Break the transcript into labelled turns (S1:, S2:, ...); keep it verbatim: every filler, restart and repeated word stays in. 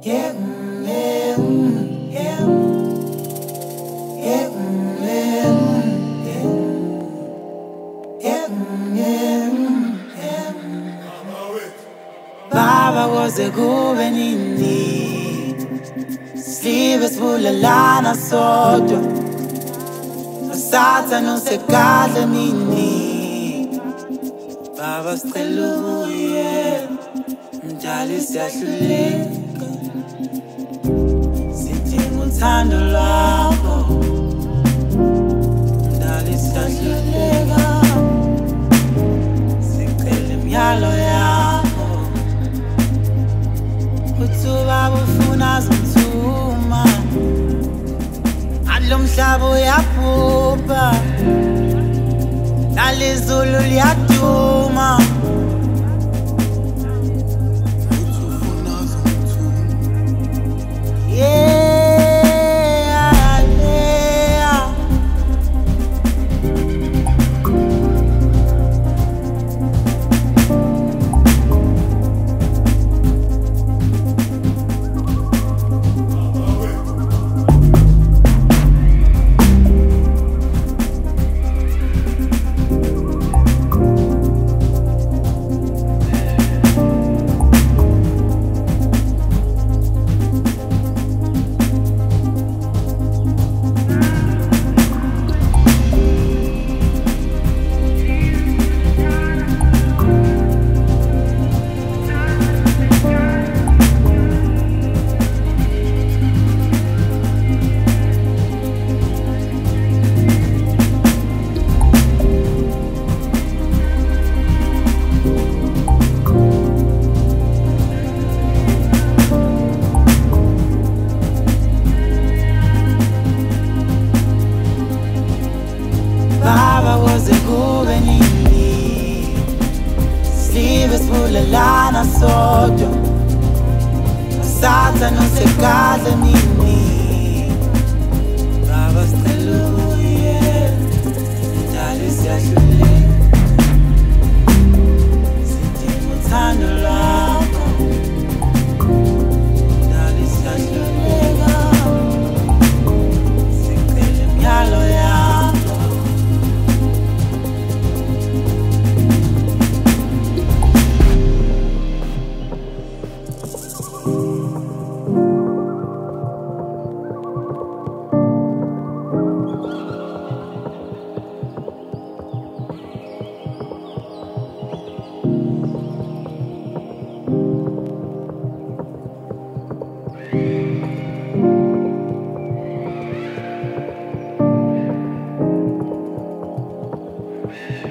S1: Yeah, mm, yeah, mm, yeah, yeah, mm, yeah, mm, yeah, yeah, mm, yeah, mm, yeah. Baba koze kube nini, sibe sibulalana sodwa, noSathane usekadla nini. Baba sicela ubuye, mdali siyahluleka, sidinga uthando lwakho, mdali siyahluleka, sicela imiyalo yakho, uthi ubaba ufuna zimthuma, alo mhlaba uyabhubha, nalizulu liyaduma. Baba koze kube nini, sibe sibulalana sodwa, noSathane usekadla nini. Baba sicela ubuye, mdali siyahluleka, sidinga uthando lwakho, mdali siyahluleka, sicela imiyalo yakho.
S2: Yeah.